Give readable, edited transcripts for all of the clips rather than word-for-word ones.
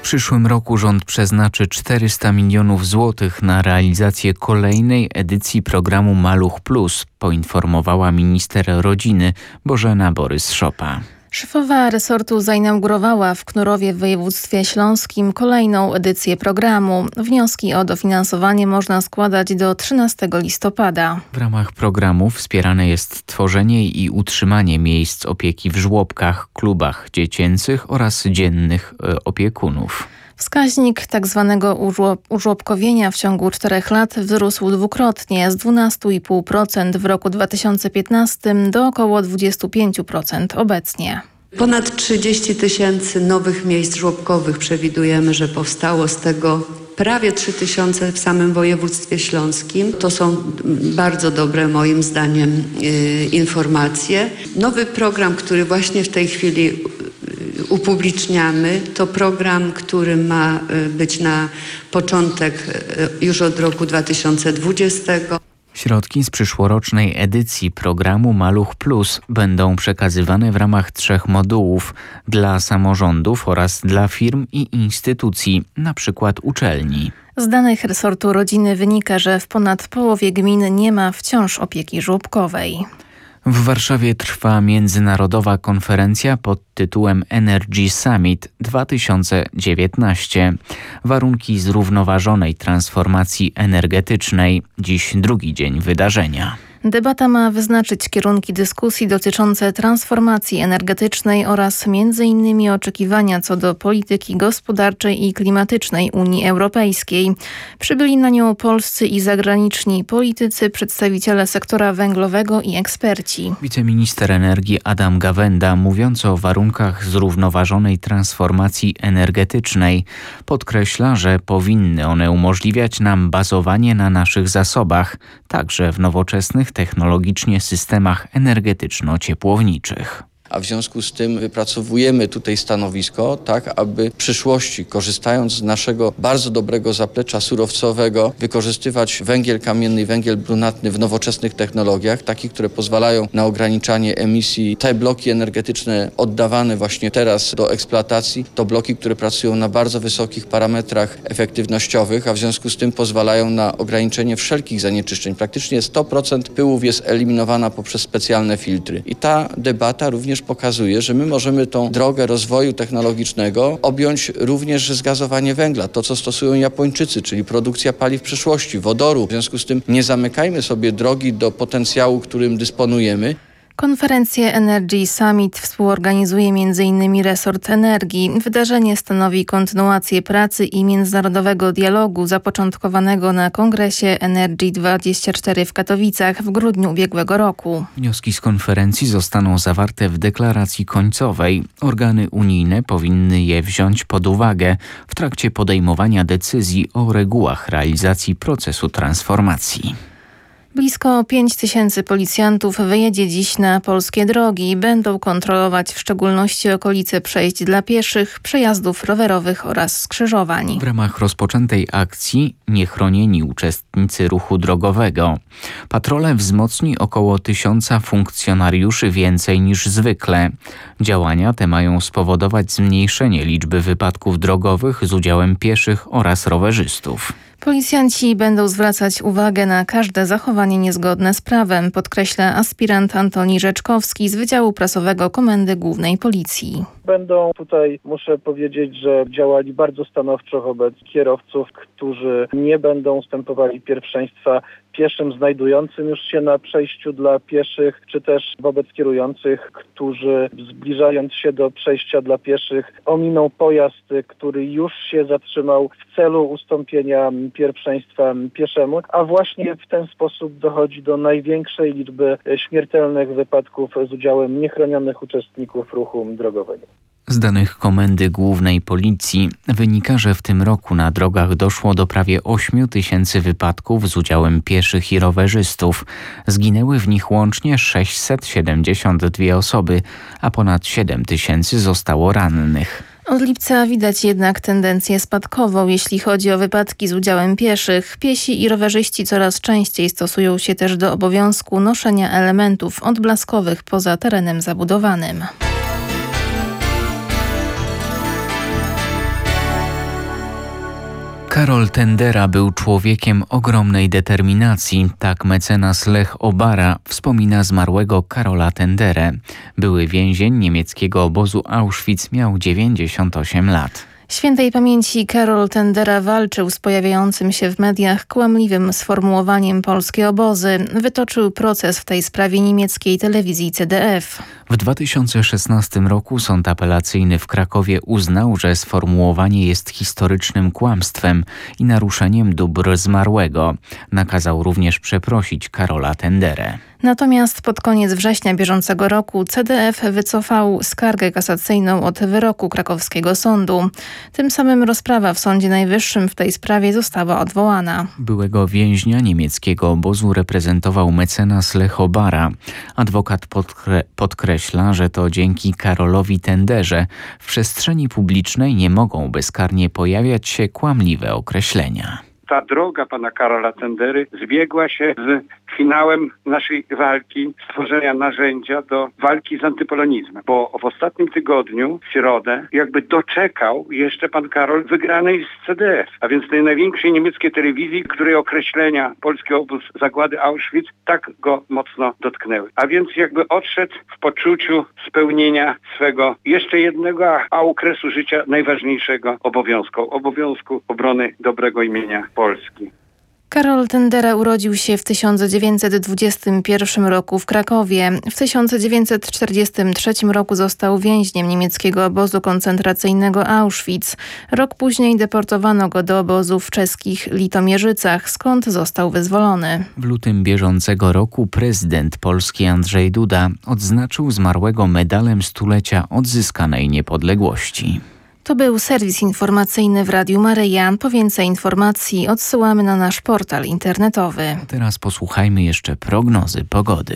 przyszłym roku rząd przeznaczy 400 milionów złotych na realizację kolejnej edycji programu Maluch+, poinformowała minister rodziny Bożena Borys-Szopa. Szefowa resortu zainaugurowała w Knurowie w województwie śląskim kolejną edycję programu. Wnioski o dofinansowanie można składać do 13 listopada. W ramach programu wspierane jest tworzenie i utrzymanie miejsc opieki w żłobkach, klubach dziecięcych oraz dziennych opiekunów. Wskaźnik tzw. użłobkowienia w ciągu 4 lat wzrósł dwukrotnie z 12,5% w roku 2015 do około 25% obecnie. Ponad 30 000 nowych miejsc żłobkowych przewidujemy, że powstało, z tego prawie 3 000 w samym województwie śląskim. To są bardzo dobre moim zdaniem informacje. Nowy program, który właśnie w tej chwili upubliczniamy, to program, który ma być na początek już od roku 2020. Środki z przyszłorocznej edycji programu Maluch+ będą przekazywane w ramach 3 modułów dla samorządów oraz dla firm i instytucji, np. uczelni. Z danych resortu rodziny wynika, że w ponad połowie gmin nie ma wciąż opieki żłobkowej. W Warszawie trwa międzynarodowa konferencja pod tytułem Energy Summit 2019. Warunki zrównoważonej transformacji energetycznej. Dziś drugi dzień wydarzenia. Debata ma wyznaczyć kierunki dyskusji dotyczące transformacji energetycznej oraz m.in. oczekiwania co do polityki gospodarczej i klimatycznej Unii Europejskiej. Przybyli na nią polscy i zagraniczni politycy, przedstawiciele sektora węglowego i eksperci. Wiceminister energii Adam Gawęda, mówiąc o warunkach zrównoważonej transformacji energetycznej, podkreśla, że powinny one umożliwiać nam bazowanie na naszych zasobach, także w nowoczesnych technologicznie systemach energetyczno-ciepłowniczych. A w związku z tym wypracowujemy tutaj stanowisko, tak aby w przyszłości, korzystając z naszego bardzo dobrego zaplecza surowcowego, wykorzystywać węgiel kamienny i węgiel brunatny w nowoczesnych technologiach, takich, które pozwalają na ograniczanie emisji. Te bloki energetyczne oddawane właśnie teraz do eksploatacji, to bloki, które pracują na bardzo wysokich parametrach efektywnościowych, a w związku z tym pozwalają na ograniczenie wszelkich zanieczyszczeń. Praktycznie 100% pyłów jest eliminowana poprzez specjalne filtry. I ta debata również pokazuje, że my możemy tą drogę rozwoju technologicznego objąć również zgazowanie węgla, to co stosują Japończycy, czyli produkcja paliw przyszłości, wodoru. W związku z tym nie zamykajmy sobie drogi do potencjału, którym dysponujemy. Konferencję Energy Summit współorganizuje m.in. resort energii. Wydarzenie stanowi kontynuację pracy i międzynarodowego dialogu zapoczątkowanego na kongresie Energy24 w Katowicach w grudniu ubiegłego roku. Wnioski z konferencji zostaną zawarte w deklaracji końcowej. Organy unijne powinny je wziąć pod uwagę w trakcie podejmowania decyzji o regułach realizacji procesu transformacji. Blisko 5 000 policjantów wyjedzie dziś na polskie drogi. Będą kontrolować w szczególności okolice przejść dla pieszych, przejazdów rowerowych oraz skrzyżowań. W ramach rozpoczętej akcji Niechronieni uczestnicy ruchu drogowego. Patrole wzmocni około 1000 funkcjonariuszy więcej niż zwykle. Działania te mają spowodować zmniejszenie liczby wypadków drogowych z udziałem pieszych oraz rowerzystów. Policjanci będą zwracać uwagę na każde zachowanie niezgodne z prawem, podkreśla aspirant Antoni Rzeczkowski z Wydziału Prasowego Komendy Głównej Policji. Będą tutaj, muszę powiedzieć, że działali bardzo stanowczo wobec kierowców, którzy nie będą ustępowali pierwszeństwa pieszym znajdującym już się na przejściu dla pieszych, czy też wobec kierujących, którzy zbliżając się do przejścia dla pieszych ominą pojazd, który już się zatrzymał w celu ustąpienia pierwszeństwa pieszemu, a właśnie w ten sposób dochodzi do największej liczby śmiertelnych wypadków z udziałem niechronionych uczestników ruchu drogowego. Z danych Komendy Głównej Policji wynika, że w tym roku na drogach doszło do prawie 8 000 wypadków z udziałem pieszych i rowerzystów. Zginęły w nich łącznie 672 osoby, a ponad 7 000 zostało rannych. Od lipca widać jednak tendencję spadkową, jeśli chodzi o wypadki z udziałem pieszych. Piesi i rowerzyści coraz częściej stosują się też do obowiązku noszenia elementów odblaskowych poza terenem zabudowanym. Karol Tendera był człowiekiem ogromnej determinacji, tak mecenas Lech Obara wspomina zmarłego Karola Tenderę. Były więzień niemieckiego obozu Auschwitz, miał 98 lat. Świętej pamięci Karol Tendera walczył z pojawiającym się w mediach kłamliwym sformułowaniem polskie obozy. Wytoczył proces w tej sprawie niemieckiej telewizji CDF. W 2016 roku sąd apelacyjny w Krakowie uznał, że sformułowanie jest historycznym kłamstwem i naruszeniem dóbr zmarłego. Nakazał również przeprosić Karola Tenderę. Natomiast pod koniec września bieżącego roku CDF wycofał skargę kasacyjną od wyroku krakowskiego sądu. Tym samym rozprawa w Sądzie Najwyższym w tej sprawie została odwołana. Byłego więźnia niemieckiego obozu reprezentował mecenas Lech Obara. Adwokat podkreśla, że to dzięki Karolowi Tenderze w przestrzeni publicznej nie mogą bezkarnie pojawiać się kłamliwe określenia. Ta droga pana Karola Tendery zbiegła się z finałem naszej walki, stworzenia narzędzia do walki z antypolonizmem. Bo w ostatnim tygodniu, w środę, jakby doczekał jeszcze pan Karol wygranej z CDF, a więc tej największej niemieckiej telewizji, której określenia polski obóz zagłady Auschwitz tak go mocno dotknęły. A więc jakby odszedł w poczuciu spełnienia swego jeszcze jednego, a okresu życia najważniejszego obowiązku obrony dobrego imienia Polski. Karol Tendera urodził się w 1921 roku w Krakowie. W 1943 roku został więźniem niemieckiego obozu koncentracyjnego Auschwitz. Rok później deportowano go do obozu w czeskich Litomierzycach, skąd został wyzwolony. W lutym bieżącego roku prezydent Polski Andrzej Duda odznaczył zmarłego medalem stulecia odzyskanej niepodległości. To był serwis informacyjny w Radiu Maryja. Po więcej informacji odsyłamy na nasz portal internetowy. Teraz posłuchajmy jeszcze prognozy pogody.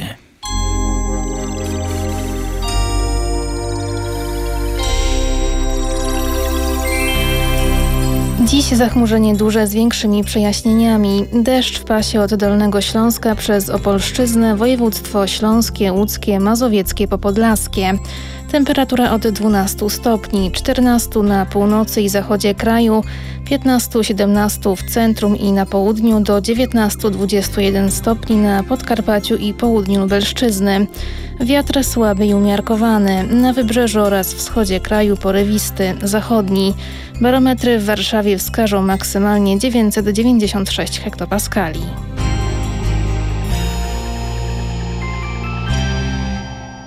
Dziś zachmurzenie duże z większymi przejaśnieniami. Deszcz w pasie od Dolnego Śląska przez Opolszczyznę, województwo śląskie, łódzkie, mazowieckie po podlaskie. Temperatura od 12 stopni, 14 na północy i zachodzie kraju, 15-17 w centrum i na południu, do 19-21 stopni na Podkarpaciu i południu Lubelszczyzny. Wiatr słaby i umiarkowany, na wybrzeżu oraz wschodzie kraju porywisty, zachodni. Barometry w Warszawie wskażą maksymalnie 996 hektopaskali.